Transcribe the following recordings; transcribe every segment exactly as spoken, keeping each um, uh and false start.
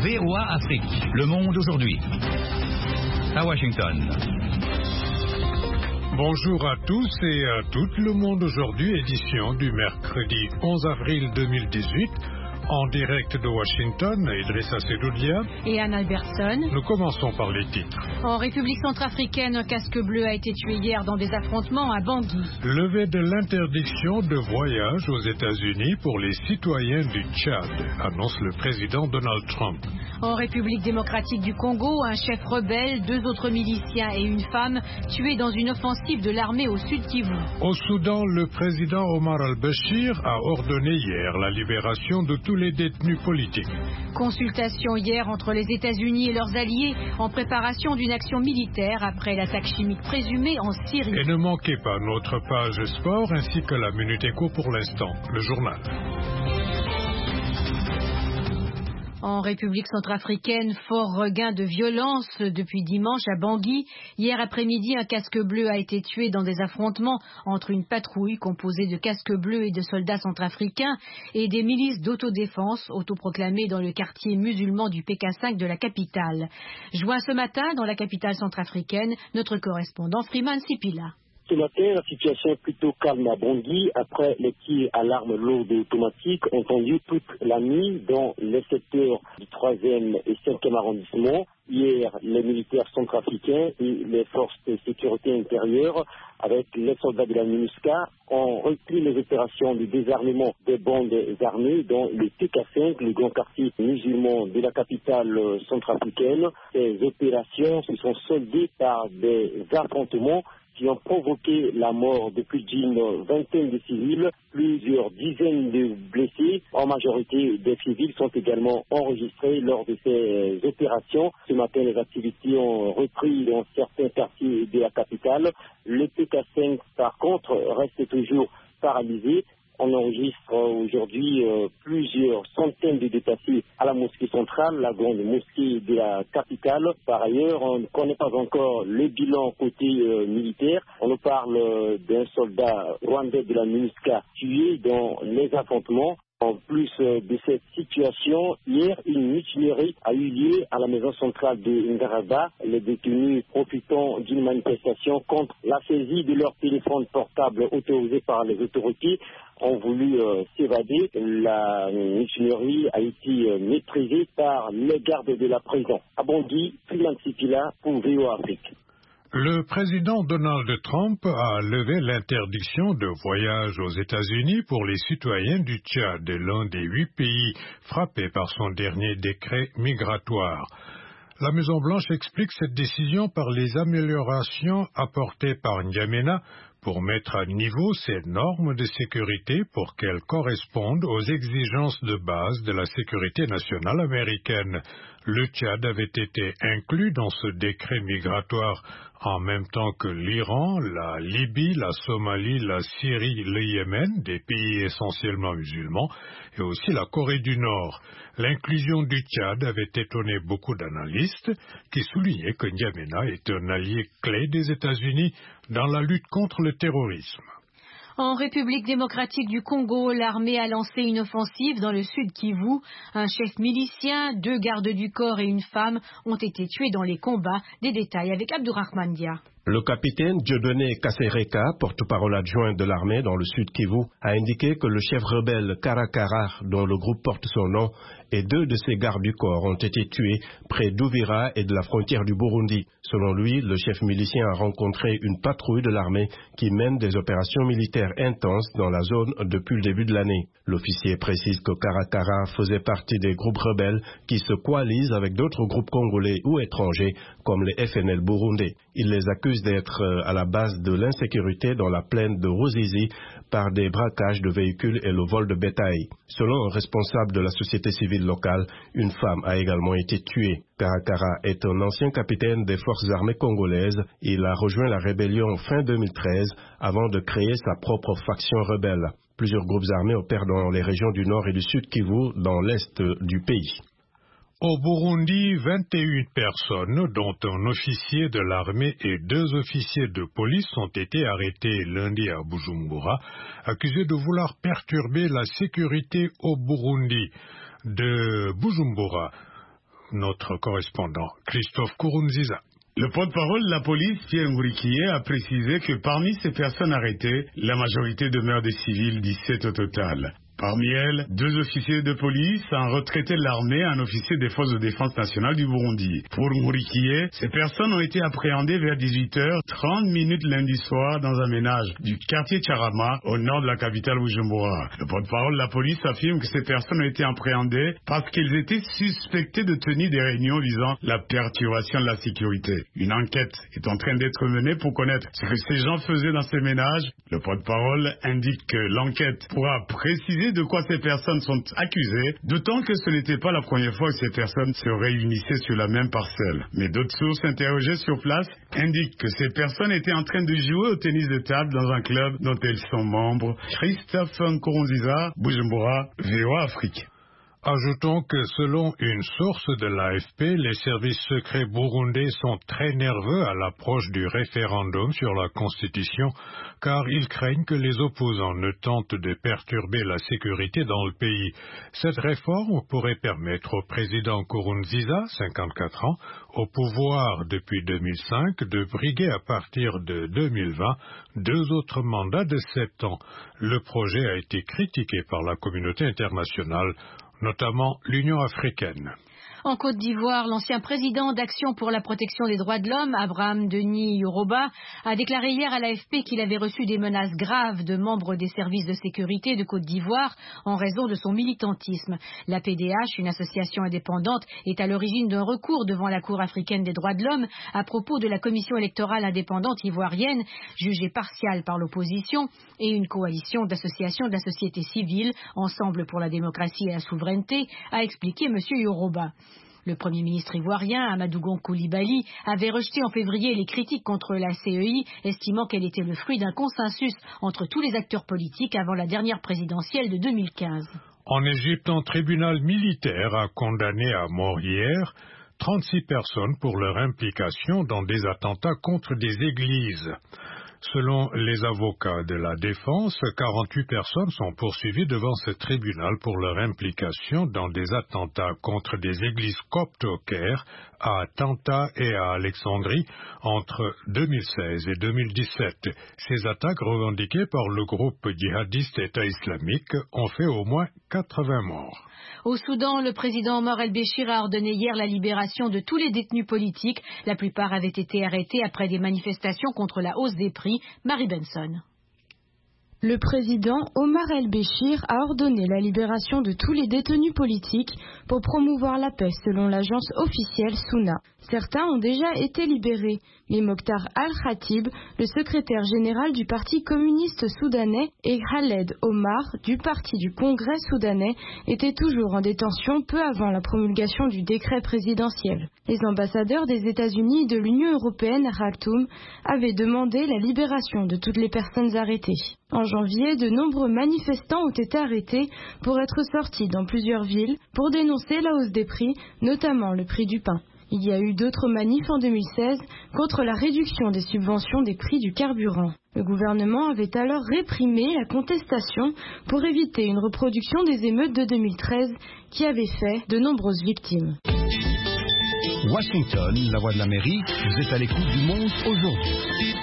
V O A Afrique, le monde aujourd'hui. À Washington. Bonjour à tous et à toutes, le monde aujourd'hui, édition du mercredi onze avril deux mille dix-huit. En direct de Washington, Idrissa Sedoudia et Anne Albertson. Nous commençons par les titres. En République centrafricaine, un casque bleu a été tué hier dans des affrontements à Bangui. Levée de l'interdiction de voyage aux États-Unis pour les citoyens du Tchad, annonce le président Donald Trump. En République démocratique du Congo, un chef rebelle, deux autres miliciens et une femme tués dans une offensive de l'armée au sud Kivu. Au Soudan, le président Omar al-Béchir a ordonné hier la libération de tous les détenus politiques. Consultation hier entre les États-Unis et leurs alliés en préparation d'une action militaire après l'attaque chimique présumée en Syrie. Et ne manquez pas notre page sport ainsi que la Minute Éco pour l'instant, le journal. En République centrafricaine, fort regain de violence depuis dimanche à Bangui. Hier après-midi, un casque bleu a été tué dans des affrontements entre une patrouille composée de casques bleus et de soldats centrafricains et des milices d'autodéfense autoproclamées dans le quartier musulman du P K cinq de la capitale. Joint ce matin dans la capitale centrafricaine, notre correspondant Freeman Sipila. Ce matin, la situation est plutôt calme à Bangui après les tirs à l'arme lourde et automatique entendus toute la nuit dans les secteurs du troisième et cinquième arrondissement. Hier, les militaires centrafricains et les forces de sécurité intérieure, avec les soldats de la MINUSCA, ont repris les opérations de désarmement des bandes armées dans le P K cinq, le grand quartier musulman de la capitale centrafricaine. Ces opérations se sont soldées par des affrontements qui ont provoqué la mort de plus d'une vingtaine de civils, plusieurs dizaines de blessés. En majorité, des civils sont également enregistrés lors de ces opérations. Ce matin, les activités ont repris dans certains quartiers de la capitale. Le P K cinq, par contre, reste toujours paralysé. On enregistre aujourd'hui euh, plusieurs centaines de déplacés à la mosquée centrale, la grande mosquée de la capitale. Par ailleurs, on ne connaît pas encore le bilan côté euh, militaire. On nous parle euh, d'un soldat rwandais de la MINUSCA tué dans les affrontements. En plus euh, de cette situation, hier, une mutinerie a eu lieu à la maison centrale de Ngaraba. Les détenus profitant d'une manifestation contre la saisie de leur téléphone portable autorisé par les autorités ont voulu euh, s'évader. La mutinerie a été euh, maîtrisée par les gardes de la prison. À Bangui, Freeman Sipila pour V O A Afrique. Le président Donald Trump a levé l'interdiction de voyage aux États-Unis pour les citoyens du Tchad, l'un des huit pays frappés par son dernier décret migratoire. La Maison-Blanche explique cette décision par les améliorations apportées par N'Djamena pour mettre à niveau ces normes de sécurité pour qu'elles correspondent aux exigences de base de la sécurité nationale américaine. Le Tchad avait été inclus dans ce décret migratoire en même temps que l'Iran, la Libye, la Somalie, la Syrie, le Yémen, des pays essentiellement musulmans, et aussi la Corée du Nord. L'inclusion du Tchad avait étonné beaucoup d'analystes qui soulignaient que N'Djamena est un allié clé des États-Unis dans la lutte contre le terrorisme. En République démocratique du Congo, l'armée a lancé une offensive dans le sud Kivu. Un chef milicien, deux gardes du corps et une femme ont été tués dans les combats. Des détails avec Abdourahmane Dia. Le capitaine Dieudonné Kasereka, porte-parole adjoint de l'armée dans le sud Kivu, a indiqué que le chef rebelle Karakara, dont le groupe porte son nom, et deux de ses gardes du corps ont été tués près d'Uvira et de la frontière du Burundi. Selon lui, le chef milicien a rencontré une patrouille de l'armée qui mène des opérations militaires intenses dans la zone depuis le début de l'année. L'officier précise que Karakara faisait partie des groupes rebelles qui se coalisent avec d'autres groupes congolais ou étrangers comme les F N L burundais. Il les accuse d'être à la base de l'insécurité dans la plaine de Ruzizi par des braquages de véhicules et le vol de bétail. Selon un responsable de la société civile locale, une femme a également été tuée. Karakara est un ancien capitaine des forces armées congolaises. Il a rejoint la rébellion fin deux mille treize avant de créer sa propre faction rebelle. Plusieurs groupes armés opèrent dans les régions du nord et du sud Kivu, dans l'est du pays. Au Burundi, vingt et une personnes, dont un officier de l'armée et deux officiers de police, ont été arrêtés lundi à Bujumbura, accusés de vouloir perturber la sécurité au Burundi. De Bujumbura, notre correspondant Christophe Kourounziza. Le porte-parole de la police, Pierre Ngurikiye, a précisé que parmi ces personnes arrêtées, la majorité demeurent des civils, dix-sept au total. Parmi elles, deux officiers de police, un retraité de l'armée, un officier des forces de défense nationale du Burundi. Pour Ngurikiye, ces personnes ont été appréhendées vers dix-huit heures trente minutes lundi soir dans un ménage du quartier Tcharama, au nord de la capitale Bujumbura. Le porte-parole de la police affirme que ces personnes ont été appréhendées parce qu'elles étaient suspectées de tenir des réunions visant la perturbation de la sécurité. Une enquête est en train d'être menée pour connaître ce que ces gens faisaient dans ces ménages. Le porte-parole indique que l'enquête pourra préciser de quoi ces personnes sont accusées, d'autant que ce n'était pas la première fois que ces personnes se réunissaient sur la même parcelle. Mais d'autres sources interrogées sur place indiquent que ces personnes étaient en train de jouer au tennis de table dans un club dont elles sont membres. Christophe Nkurunziza, Bujumbura, V O A Afrique. Ajoutons que selon une source de l'A F P, les services secrets burundais sont très nerveux à l'approche du référendum sur la Constitution, car ils craignent que les opposants ne tentent de perturber la sécurité dans le pays. Cette réforme pourrait permettre au président Nkurunziza, cinquante-quatre ans, au pouvoir depuis deux mille cinq, de briguer à partir de deux mille vingt deux autres mandats de sept ans. Le projet a été critiqué par la communauté internationale, notamment l'Union africaine. En Côte d'Ivoire, l'ancien président d'Action pour la protection des droits de l'homme, Abraham Denis Yoroba, a déclaré hier à l'A F P qu'il avait reçu des menaces graves de membres des services de sécurité de Côte d'Ivoire en raison de son militantisme. La P D H, une association indépendante, est à l'origine d'un recours devant la Cour africaine des droits de l'homme à propos de la commission électorale indépendante ivoirienne, jugée partiale par l'opposition, et une coalition d'associations de la société civile, Ensemble pour la démocratie et la souveraineté, a expliqué M. Yoroba. Le Premier ministre ivoirien, Amadou Gon Coulibaly, avait rejeté en février les critiques contre la C E I, estimant qu'elle était le fruit d'un consensus entre tous les acteurs politiques avant la dernière présidentielle de deux mille quinze. En Égypte, un tribunal militaire a condamné à mort hier trente-six personnes pour leur implication dans des attentats contre des églises. Selon les avocats de la défense, quarante-huit personnes sont poursuivies devant ce tribunal pour leur implication dans des attentats contre des églises coptes au Caire, à Tanta et à Alexandrie entre deux mille seize et deux mille dix-sept. Ces attaques revendiquées par le groupe djihadiste État islamique ont fait au moins quatre-vingts morts. Au Soudan, le président Omar el-Béchir a ordonné hier la libération de tous les détenus politiques. La plupart avaient été arrêtés après des manifestations contre la hausse des prix. Marie Benson. Le président Omar el-Béchir a ordonné la libération de tous les détenus politiques pour promouvoir la paix selon l'agence officielle Souna. Certains ont déjà été libérés, mais Mokhtar al-Khatib, le secrétaire général du Parti communiste soudanais, et Khaled Omar, du Parti du Congrès soudanais, étaient toujours en détention peu avant la promulgation du décret présidentiel. Les ambassadeurs des États-Unis et de l'Union européenne à Khartoum avaient demandé la libération de toutes les personnes arrêtées. En janvier, de nombreux manifestants ont été arrêtés pour être sortis dans plusieurs villes pour dénoncer la hausse des prix, notamment le prix du pain. Il y a eu d'autres manifs en deux mille seize contre la réduction des subventions des prix du carburant. Le gouvernement avait alors réprimé la contestation pour éviter une reproduction des émeutes de deux mille treize qui avaient fait de nombreuses victimes. Washington, la voix de l'Amérique, vous êtes à l'écoute du Monde aujourd'hui.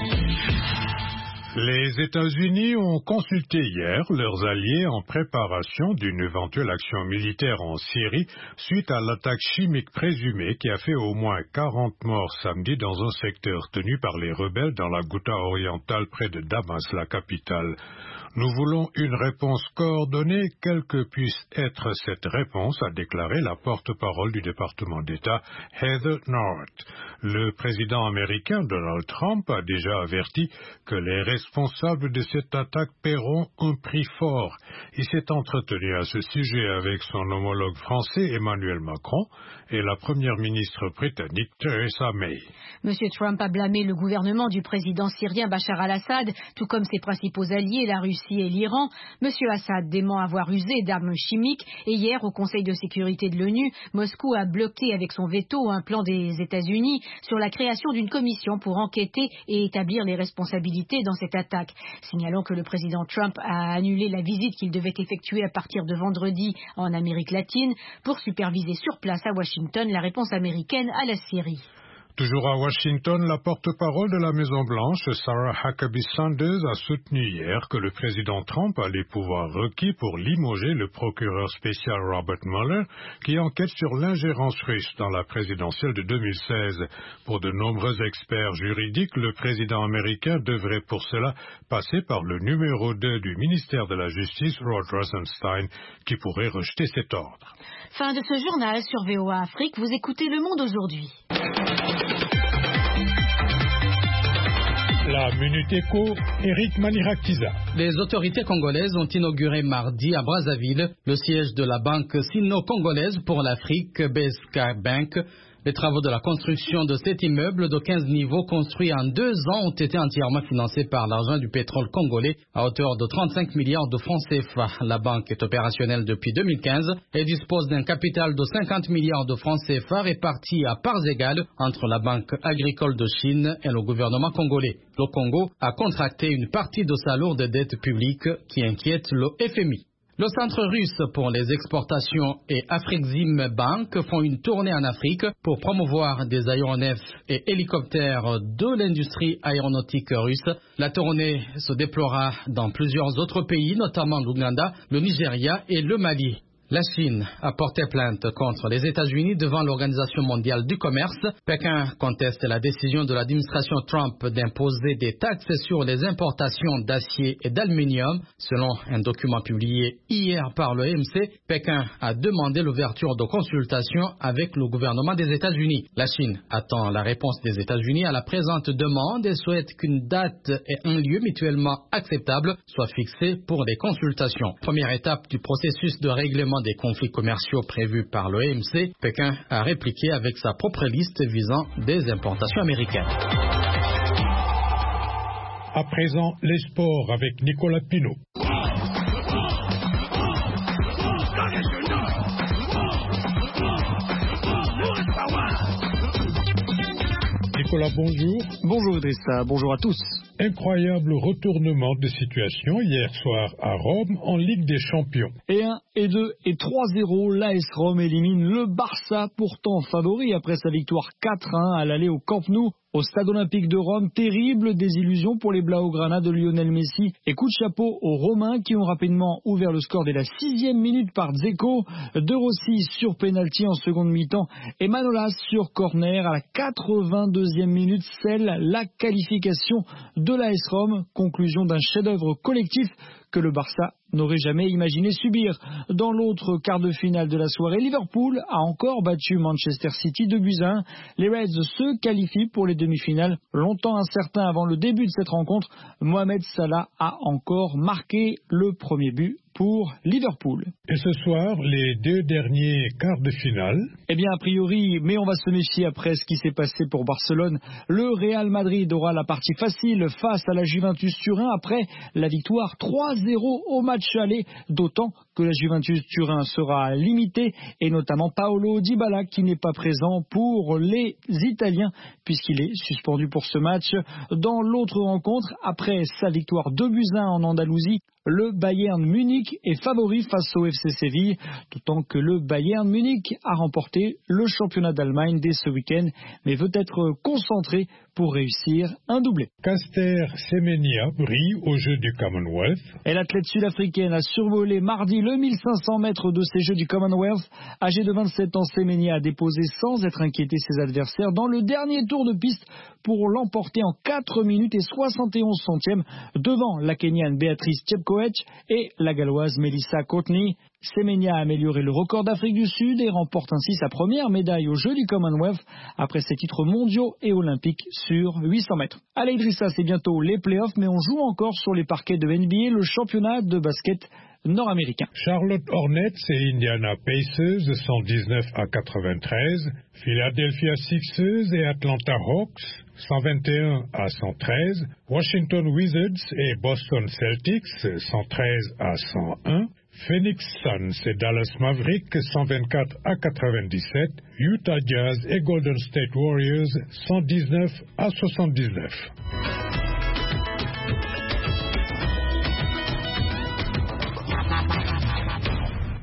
Les États-Unis ont consulté hier leurs alliés en préparation d'une éventuelle action militaire en Syrie suite à l'attaque chimique présumée qui a fait au moins quarante morts samedi dans un secteur tenu par les rebelles dans la Ghouta orientale près de Damas, la capitale. Nous voulons une réponse coordonnée, quelle que puisse être cette réponse, a déclaré la porte-parole du département d'État, Heather Nauert. Le président américain Donald Trump a déjà averti que les responsables de cette attaque paieront un prix fort. Il s'est entretenu à ce sujet avec son homologue français Emmanuel Macron et la première ministre britannique Theresa May. Monsieur Trump a blâmé le gouvernement du président syrien Bachar al-Assad, tout comme ses principaux alliés, la Russie et l'Iran. Monsieur Assad dément avoir usé d'armes chimiques et hier, au Conseil de sécurité de l'ONU, Moscou a bloqué avec son veto un plan des États-Unis sur la création d'une commission pour enquêter et établir les responsabilités dans cette cette attaque. Signalons que le président Trump a annulé la visite qu'il devait effectuer à partir de vendredi en Amérique latine pour superviser sur place à Washington la réponse américaine à la Syrie. Toujours à Washington, la porte-parole de la Maison-Blanche, Sarah Huckabee Sanders, a soutenu hier que le président Trump a les pouvoirs requis pour limoger le procureur spécial Robert Mueller, qui enquête sur l'ingérence russe dans la présidentielle de deux mille seize. Pour de nombreux experts juridiques, le président américain devrait pour cela passer par le numéro deux du ministère de la Justice, Rod Rosenstein, qui pourrait rejeter cet ordre. Fin de ce journal sur V O A Afrique. Vous écoutez Le Monde aujourd'hui. La Minute Éco, Eric Manirakiza. Les autorités congolaises ont inauguré mardi à Brazzaville le siège de la banque sino-congolaise pour l'Afrique, B S K Bank. Les travaux de la construction de cet immeuble de quinze niveaux construit en deux ans ont été entièrement financés par l'argent du pétrole congolais à hauteur de trente-cinq milliards de francs C F A. La banque est opérationnelle depuis deux mille quinze et dispose d'un capital de cinquante milliards de francs C F A répartis à parts égales entre la Banque agricole de Chine et le gouvernement congolais. Le Congo a contracté une partie de sa lourde dette publique qui inquiète le F M I. Le Centre russe pour les exportations et Afrikzim Bank font une tournée en Afrique pour promouvoir des aéronefs et hélicoptères de l'industrie aéronautique russe. La tournée se déploiera dans plusieurs autres pays, notamment l'Ouganda, le Nigeria et le Mali. La Chine a porté plainte contre les États-Unis devant l'Organisation mondiale du commerce. Pékin conteste la décision de l'administration Trump d'imposer des taxes sur les importations d'acier et d'aluminium. Selon un document publié hier par l'O M C, Pékin a demandé l'ouverture de consultations avec le gouvernement des États-Unis. La Chine attend la réponse des États-Unis à la présente demande et souhaite qu'une date et un lieu mutuellement acceptables soient fixés pour les consultations. Première étape du processus de règlement des conflits commerciaux prévus par l'O M C, Pékin a répliqué avec sa propre liste visant des importations américaines. À présent, les sports avec Nicolas Pinault. Nicolas, bonjour. Bonjour Idrissa, bonjour à tous. Incroyable retournement de situation hier soir à Rome en Ligue des Champions. Et un, et deux, et trois zéro, l'A S Rome élimine le Barça, pourtant favori après sa victoire quatre un à l'aller au Camp Nou. Au Stade Olympique de Rome, terrible désillusion pour les Blaugrana de Lionel Messi et coup de chapeau aux Romains qui ont rapidement ouvert le score dès la sixième minute par Dzeko, De Rossi sur pénalty en seconde mi-temps et Manolas sur corner à la quatre-vingt-deuxième minute scelle la qualification de l'A S Rome, conclusion d'un chef-d'œuvre collectif que le Barça n'aurait jamais imaginé subir. Dans l'autre quart de finale de la soirée, Liverpool a encore battu Manchester City deux buts à un. Les Reds se qualifient pour les demi-finales. Longtemps incertain avant le début de cette rencontre, Mohamed Salah a encore marqué le premier but pour Liverpool. Et ce soir, les deux derniers quarts de finale. Eh bien, a priori, mais on va se méfier après ce qui s'est passé pour Barcelone. Le Real Madrid aura la partie facile face à la Juventus Turin après la victoire trois zéro au match aller, d'autant que la Juventus Turin sera limitée et notamment Paolo Dybala qui n'est pas présent pour les Italiens puisqu'il est suspendu pour ce match. Dans l'autre rencontre, après sa victoire deux buts à un en Andalousie, le Bayern Munich est favori face au F C Séville, d'autant que le Bayern Munich a remporté le championnat d'Allemagne dès ce week-end, mais veut être concentré pour réussir un doublé. Caster Semenya brille aux Jeux du Commonwealth. Et l'athlète sud-africaine a survolé mardi le mille cinq cents mètres de ces Jeux du Commonwealth. Âgé de vingt-sept ans, Semenya a déposé sans être inquiété ses adversaires dans le dernier tour de piste pour l'emporter en quatre minutes et soixante et onze centièmes devant la Kenyane Beatrice Chepkoech et la Galloise Melissa Courtney. Semenya a amélioré le record d'Afrique du Sud et remporte ainsi sa première médaille aux Jeux du Commonwealth après ses titres mondiaux et olympiques sur huit cents mètres. Allez Idrissa, c'est bientôt les playoffs, mais on joue encore sur les parquets de N B A, le championnat de basket nord-américain. Charlotte Hornets et Indiana Pacers cent dix-neuf à quatre-vingt-treize, Philadelphia Sixers et Atlanta Hawks cent vingt et un à cent treize, Washington Wizards et Boston Celtics cent treize à cent un, Phoenix Suns et Dallas Mavericks cent vingt-quatre à quatre-vingt-dix-sept, Utah Jazz et Golden State Warriors cent dix-neuf à soixante-dix-neuf.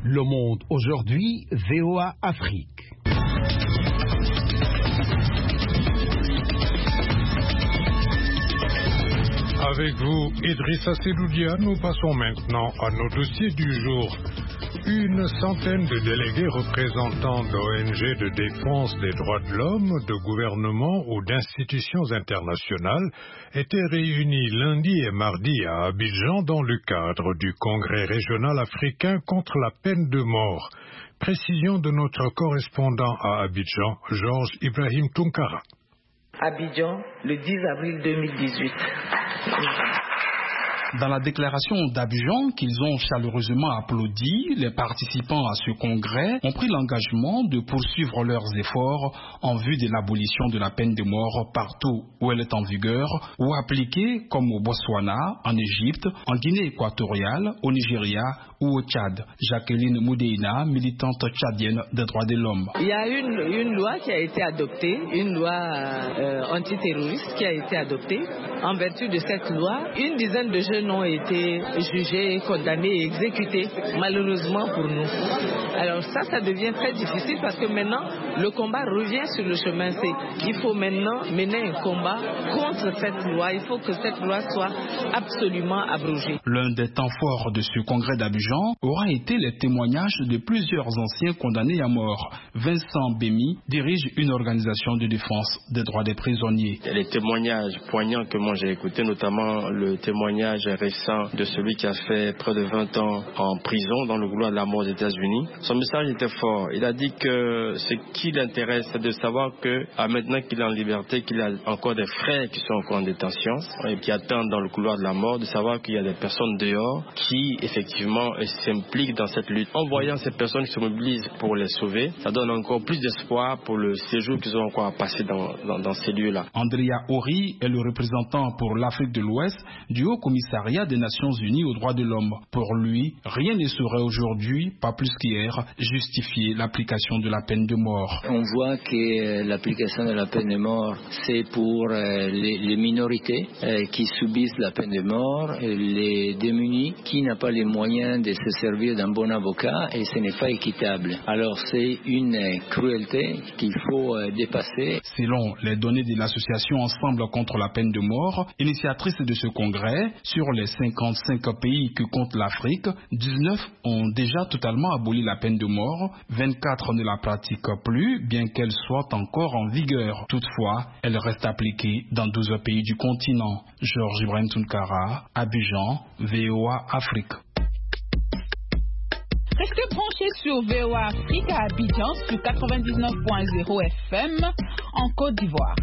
Le Monde aujourd'hui, V O A Afrique. Avec vous, Idrissa Seloudia, nous passons maintenant à nos dossiers du jour. Une centaine de délégués représentants d'O N G de défense des droits de l'homme, de gouvernements ou d'institutions internationales étaient réunis lundi et mardi à Abidjan dans le cadre du Congrès régional africain contre la peine de mort. Précision de notre correspondant à Abidjan, Georges Ibrahim Tunkara. Abidjan, le dix avril deux mille dix-huit. Dans la déclaration d'Abidjan qu'ils ont chaleureusement applaudi, les participants à ce congrès ont pris l'engagement de poursuivre leurs efforts en vue de l'abolition de la peine de mort partout où elle est en vigueur ou appliquée comme au Botswana, en Égypte, en Guinée équatoriale, au Nigeria ou au Tchad. Jacqueline Moudeina, militante tchadienne des droits de l'homme. Il y a une, une loi qui a été adoptée, une loi euh, antiterroriste qui a été adoptée. En vertu de cette loi, une dizaine de jeunes ont été jugés, condamnés et exécutés, malheureusement pour nous. Alors ça, ça devient très difficile parce que maintenant, le combat revient sur le chemin. C'est, il faut maintenant mener un combat contre cette loi. Il faut que cette loi soit absolument abrogée. L'un des temps forts de ce congrès d'Abidjan aura été les témoignages de plusieurs anciens condamnés à mort. Vincent Bémy dirige une organisation de défense des droits des prisonniers. Les témoignages poignants que moi j'ai écoutés, notamment le témoignage récent de celui qui a fait près de vingt ans en prison dans le couloir de la mort aux États-Unis. Son message était fort. Il a dit que ce qui l'intéresse, c'est de savoir que à maintenant qu'il est en liberté, qu'il a encore des frères qui sont encore en détention et qui attendent dans le couloir de la mort, de savoir qu'il y a des personnes dehors qui effectivement s'impliquent dans cette lutte. En voyant ces personnes qui se mobilisent pour les sauver, ça donne encore plus d'espoir pour le séjour qu'ils ont encore à passer dans, dans, dans ces lieux-là. Andrea Ori est le représentant pour l'Afrique de l'Ouest du Haut Commissariat des Nations Unies aux droits de l'homme. Pour lui, rien ne saurait aujourd'hui, pas plus qu'hier, justifier l'application de la peine de mort. On voit que l'application de la peine de mort, c'est pour les, les minorités qui subissent la peine de mort, les démunis qui n'ont pas les moyens de se servir d'un bon avocat et ce n'est pas équitable. Alors c'est une cruauté qu'il faut dépasser. Selon les données de l'association Ensemble contre la peine de mort, initiatrice de ce congrès, sur les cinquante-cinq pays que compte l'Afrique, dix-neuf ont déjà totalement aboli la peine de mort, vingt-quatre ne la pratiquent plus, bien qu'elle soit encore en vigueur. Toutefois, elle reste appliquée dans douze pays du continent. Georges Ibrahim Tunkara, Abidjan, V O A Afrique. Restez branchés sur V O A Afrique à Abidjan sur quatre-vingt-dix-neuf point zéro F M en Côte d'Ivoire.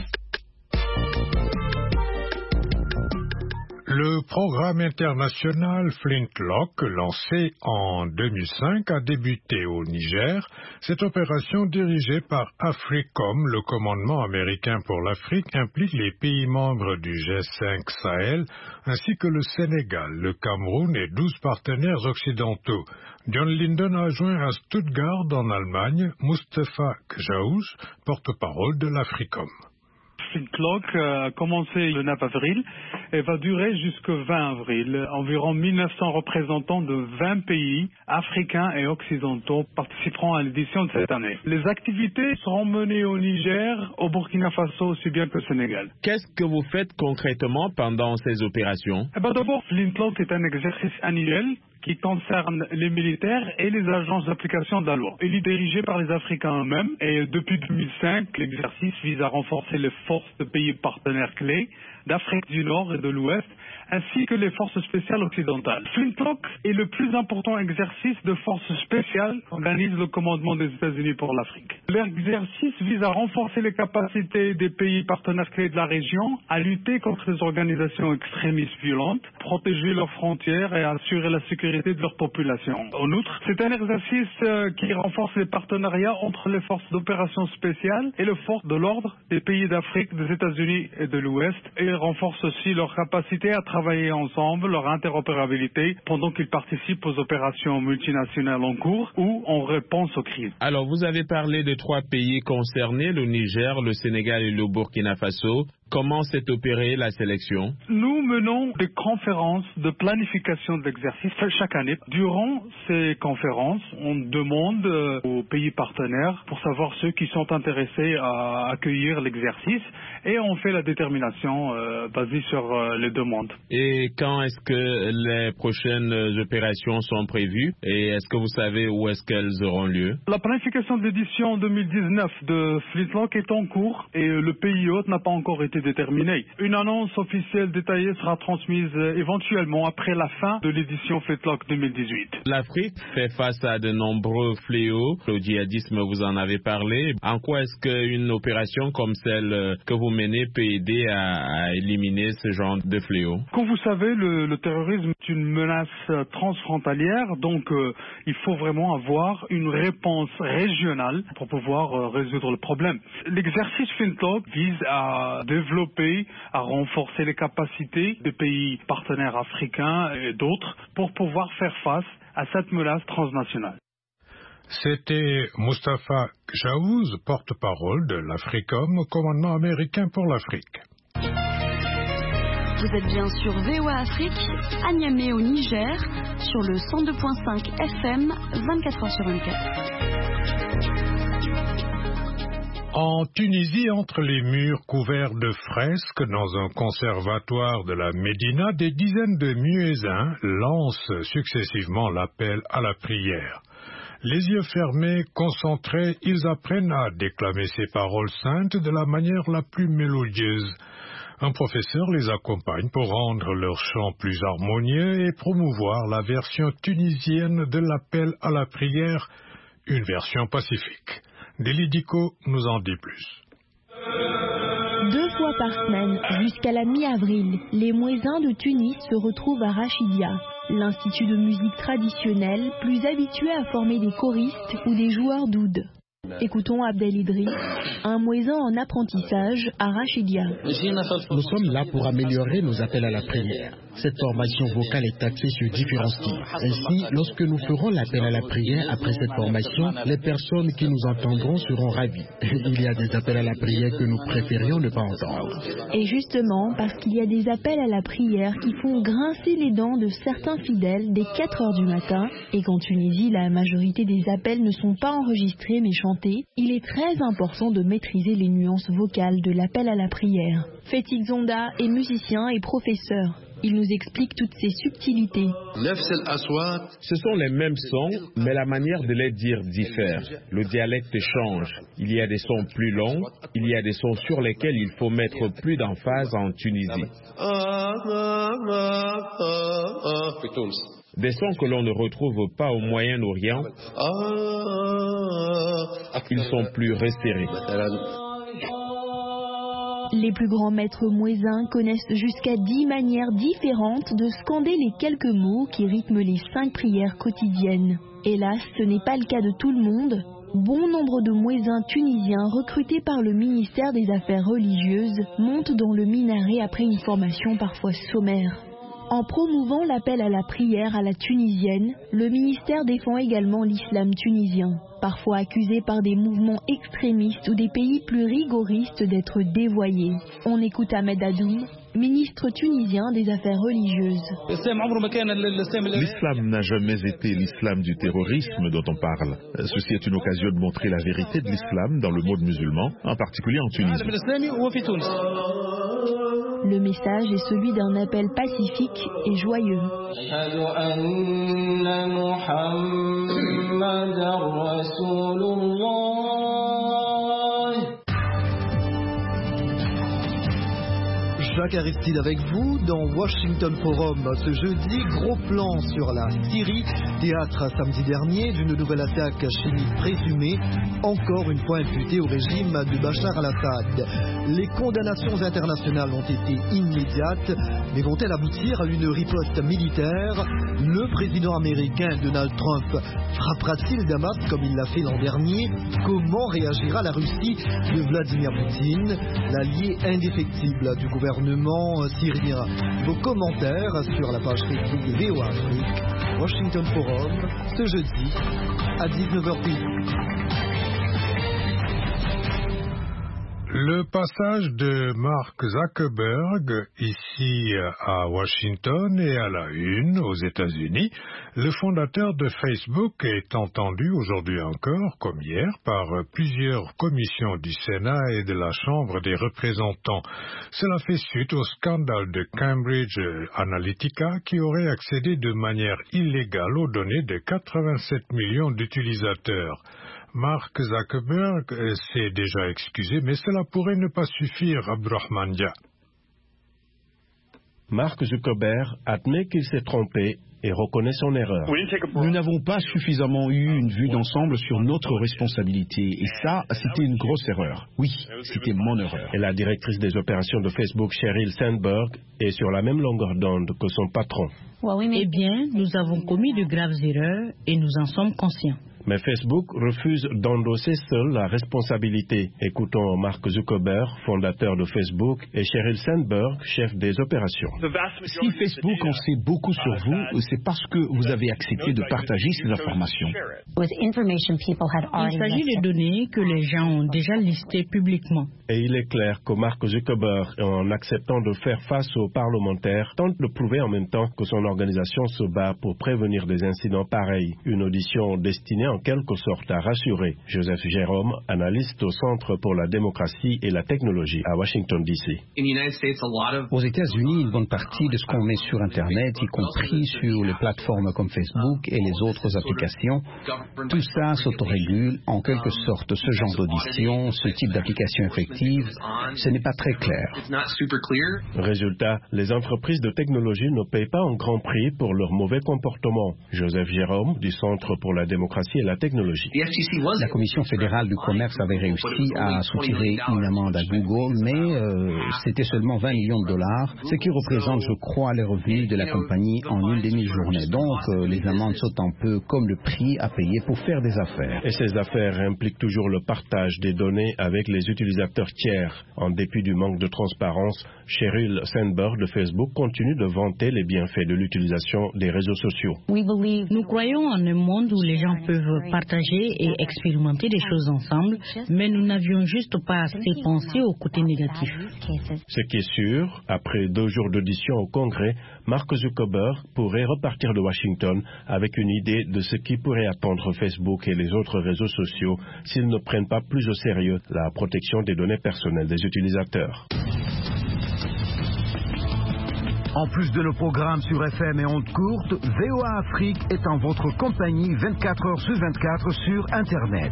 Le programme international Flintlock, lancé en deux mille cinq, a débuté au Niger. Cette opération dirigée par AFRICOM, le commandement américain pour l'Afrique, implique les pays membres du G cinq Sahel, ainsi que le Sénégal, le Cameroun et douze partenaires occidentaux. John Linden a joint à Stuttgart, en Allemagne, Mustafa Kjaous, porte-parole de l'AFRICOM. Flintlock a commencé le neuf avril et va durer jusqu'au vingt avril. Environ mille neuf cents représentants de vingt pays africains et occidentaux participeront à l'édition de cette année. Les activités seront menées au Niger, au Burkina Faso aussi bien qu'au Sénégal. Qu'est-ce que vous faites concrètement pendant ces opérations? Eh ben d'abord, Flintlock est un exercice annuel qui concerne les militaires et les agences d'application de la loi. Il est dirigé par les Africains eux-mêmes et depuis deux mille cinq, l'exercice vise à renforcer les forces de pays partenaires clés d'Afrique du Nord et de l'Ouest, ainsi que les forces spéciales occidentales. Flintlock est le plus important exercice de forces spéciales qu'organise le commandement des États-Unis pour l'Afrique. L'exercice vise à renforcer les capacités des pays partenaires clés de la région à lutter contre les organisations extrémistes violentes, protéger leurs frontières et assurer la sécurité de leur population. En outre, c'est un exercice qui renforce les partenariats entre les forces d'opération spéciales et les forces de l'ordre des pays d'Afrique, des États-Unis et de l'Ouest, et renforce aussi leur capacité à travailler ensemble, leur interopérabilité, pendant qu'ils participent aux opérations multinationales en cours ou en réponse aux crises. Alors, vous avez parlé de trois pays concernés, le Niger, le Sénégal et le Burkina Faso. comment s'est opérée la sélection? Nous menons des conférences de planification de l'exercice chaque année. Durant ces conférences, on demande aux pays partenaires pour savoir ceux qui sont intéressés à accueillir l'exercice et on fait la détermination euh, basée sur euh, les demandes. Et quand est-ce que les prochaines opérations sont prévues et est-ce que vous savez où est-ce qu'elles auront lieu? La planification de l'édition deux mille dix-neuf de Flintlock est en cours et le pays hôte n'a pas encore été déterminé. Une annonce officielle détaillée sera transmise éventuellement après la fin de l'édition Flintlock deux mille dix-huit. L'Afrique fait face à de nombreux fléaux. Le djihadisme, vous en avez parlé. En quoi est-ce qu'une opération comme celle que vous menez peut aider à, à éliminer ce genre de fléaux? Comme vous savez, le, le terrorisme est une menace transfrontalière, donc euh, il faut vraiment avoir une réponse régionale pour pouvoir euh, résoudre le problème. L'exercice Flintlock vise à développer, à renforcer les capacités des pays partenaires africains et d'autres pour pouvoir faire face à cette menace transnationale. C'était Moustapha Jaouz, porte-parole de l'Africom, commandement américain pour l'Afrique. Vous êtes bien sur V O A Afrique, à Niamey au Niger, sur le cent deux virgule cinq F M, vingt-quatre heures sur vingt-quatre. En Tunisie, entre les murs couverts de fresques dans un conservatoire de la Médina, des dizaines de muezzins lancent successivement l'appel à la prière. Les yeux fermés, concentrés, ils apprennent à déclamer ces paroles saintes de la manière la plus mélodieuse. Un professeur les accompagne pour rendre leur chant plus harmonieux et promouvoir la version tunisienne de l'appel à la prière, une version pacifique. Delidico nous en dit plus. Deux fois par semaine, jusqu'à la mi-avril, les muezzins de Tunis se retrouvent à Rachidia, l'institut de musique traditionnelle plus habitué à former des choristes ou des joueurs d'oud. Écoutons Abdel Idri, un muezzin en apprentissage à Rachidia. Nous sommes là pour améliorer nos appels à la prière. Cette formation vocale est axée sur différents styles. Ainsi, lorsque nous ferons l'appel à la prière après cette formation, les personnes qui nous entendront seront ravies. Il y a des appels à la prière que nous préférions ne pas entendre. Et justement, parce qu'il y a des appels à la prière qui font grincer les dents de certains fidèles dès quatre heures du matin, et qu'en Tunisie, la majorité des appels ne sont pas enregistrés mais chantés, il est très important de maîtriser les nuances vocales de l'appel à la prière. Fetik Zonda est musicien et professeur. Il nous explique toutes ces subtilités. Ce sont les mêmes sons, mais la manière de les dire diffère. Le dialecte change. Il y a des sons plus longs, il y a des sons sur lesquels il faut mettre plus d'emphase en Tunisie. Des sons que l'on ne retrouve pas au Moyen-Orient. Ils sont plus resserrés. Les plus grands maîtres muezzins connaissent jusqu'à dix manières différentes de scander les quelques mots qui rythment les cinq prières quotidiennes. Hélas, ce n'est pas le cas de tout le monde. Bon nombre de muezzins tunisiens recrutés par le ministère des Affaires religieuses montent dans le minaret après une formation parfois sommaire. En promouvant l'appel à la prière à la tunisienne, le ministère défend également l'islam tunisien, parfois accusé par des mouvements extrémistes ou des pays plus rigoristes d'être dévoyés. On écoute Ahmed Adoum, ministre tunisien des Affaires religieuses. L'islam n'a jamais été l'islam du terrorisme dont on parle. Ceci est une occasion de montrer la vérité de l'islam dans le monde musulman, en particulier en Tunisie. Le message est celui d'un appel pacifique et joyeux. Jacques Aristide avec vous dans Washington Forum. Ce jeudi, gros plan sur la Syrie, théâtre samedi dernier d'une nouvelle attaque chimique présumée, encore une fois imputée au régime de Bachar al-Assad. Les condamnations internationales ont été immédiates, mais vont-elles aboutir à une riposte militaire? Le président américain Donald Trump frappera-t-il Damas comme il l'a fait l'an dernier? Comment réagira la Russie de Vladimir Poutine, l'allié indéfectible du gouvernement syrien? Vos commentaires sur la page Facebook de V O A Afrique, Washington Forum, ce jeudi à dix-neuf heures. Le passage de Mark Zuckerberg ici à Washington et à la une aux États-Unis, le fondateur de Facebook est entendu aujourd'hui encore, comme hier, par plusieurs commissions du Sénat et de la Chambre des représentants. Cela fait suite au scandale de Cambridge Analytica qui aurait accédé de manière illégale aux données de quatre-vingt-sept millions d'utilisateurs. Mark Zuckerberg s'est déjà excusé, mais cela pourrait ne pas suffire, Abdurrahman Dia. Mark Zuckerberg admet qu'il s'est trompé et reconnaît son erreur. Nous n'avons pas suffisamment eu une vue d'ensemble sur notre responsabilité. Et ça, c'était une grosse erreur. Oui, c'était mon erreur. Et la directrice des opérations de Facebook, Sheryl Sandberg, est sur la même longueur d'onde que son patron. Eh bien, nous avons commis de graves erreurs et nous en sommes conscients. Mais Facebook refuse d'endosser seul la responsabilité. Écoutons Mark Zuckerberg, fondateur de Facebook, et Sheryl Sandberg, chef des opérations. Si Facebook en sait beaucoup sur vous, c'est parce que vous avez accepté de partager ces informations. Il s'agit de données que les gens ont déjà listées publiquement. Et il est clair que Mark Zuckerberg, en acceptant de faire face aux parlementaires, tente de prouver en même temps que son organisation se bat pour prévenir des incidents pareils. Une audition destinée en quelque sorte à rassurer. Joseph Jérôme, analyste au Centre pour la démocratie et la technologie à Washington, D C. Aux États-Unis, une bonne partie de ce qu'on met sur Internet, y compris sur les plateformes comme Facebook et les autres applications, tout ça s'autorégule. En quelque sorte, ce genre d'audition, ce type d'application effective, ce n'est pas très clair. Résultat, les entreprises de technologie ne payent pas un grand prix pour leur mauvais comportement. Joseph Jérôme, du Centre pour la démocratie et la technologie. La Commission fédérale du commerce avait réussi à soutirer une amende à Google, mais euh, c'était seulement vingt millions de dollars, ce qui représente, je crois, les revenus de la compagnie en une demi-journée. Donc, euh, les amendes sont un peu comme le prix à payer pour faire des affaires. Et ces affaires impliquent toujours le partage des données avec les utilisateurs tiers. En dépit du manque de transparence, Sheryl Sandberg de Facebook continue de vanter les bienfaits de l'utilisation des réseaux sociaux. Nous croyons en un monde où les gens peuvent partager et expérimenter des choses ensemble, mais nous n'avions juste pas assez pensé au côté négatif. Ce qui est sûr, après deux jours d'audition au Congrès, Mark Zuckerberg pourrait repartir de Washington avec une idée de ce qui pourrait attendre Facebook et les autres réseaux sociaux s'ils ne prennent pas plus au sérieux la protection des données personnelles des utilisateurs. En plus de nos programmes sur F M et ondes courtes, V O A Afrique est en votre compagnie vingt-quatre heures sur vingt-quatre sur Internet.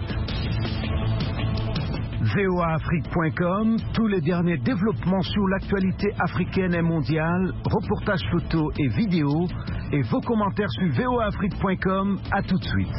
V O A Afrique point com, tous les derniers développements sur l'actualité africaine et mondiale, reportages photos et vidéos, et vos commentaires sur V O A Afrique point com. À tout de suite.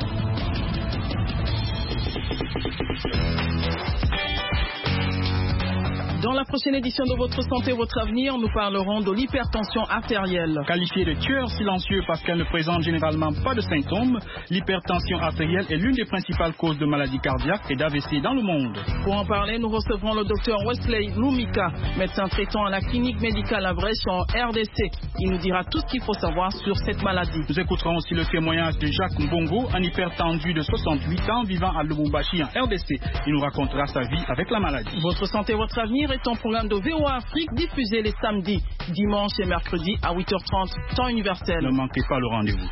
Dans la prochaine édition de Votre Santé, Votre Avenir, nous parlerons de l'hypertension artérielle. Qualifiée de tueur silencieux parce qu'elle ne présente généralement pas de symptômes, l'hypertension artérielle est l'une des principales causes de maladies cardiaques et d'A V C dans le monde. Pour en parler, nous recevrons le docteur Wesley Lumika, médecin traitant à la clinique médicale à Brèche en R D C. Il nous dira tout ce qu'il faut savoir sur cette maladie. Nous écouterons aussi le témoignage de Jacques Mbongo, un hypertendu de soixante-huit ans vivant à Lubumbashi en R D C. Il nous racontera sa vie avec la maladie. Votre Santé, Votre Avenir est un programme de V O A Afrique diffusé les samedis, dimanches et mercredis à huit heures trente, temps universel. Ne manquez pas le rendez-vous.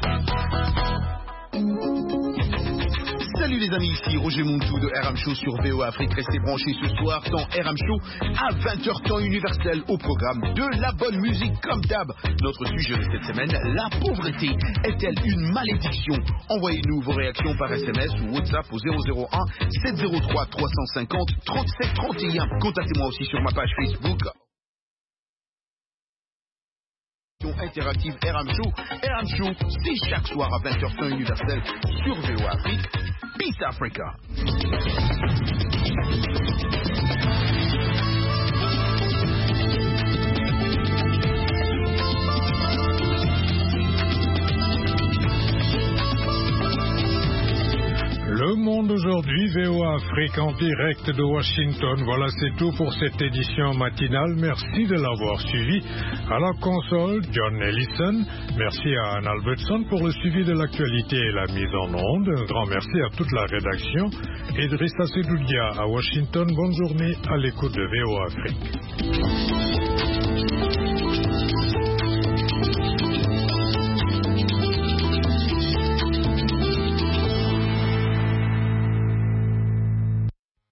Salut les amis, ici Roger Muntou de R M Show sur V O A Afrique. Restez branchés ce soir dans R M Show à vingt heures temps universel au programme de la bonne musique comme d'hab. Notre sujet de cette semaine, la pauvreté est-elle une malédiction? Envoyez-nous vos réactions par S M S ou WhatsApp au zéro zéro un sept zéro trois trois cinq zéro trente-sept trente et un. Contactez-moi aussi sur ma page Facebook. Interactive R M Show. R M Show, c'est chaque soir à vingt heures temps universel sur V O A Afrique. Peace Africa. Le monde aujourd'hui, V O A Afrique en direct de Washington. Voilà, c'est tout pour cette édition matinale. Merci de l'avoir suivi. À la console, John Ellison. Merci à Anne Albertson pour le suivi de l'actualité et la mise en onde. Un grand merci à toute la rédaction. Idrissa Sedoudia à Washington. Bonne journée à l'écoute de V O Afrique.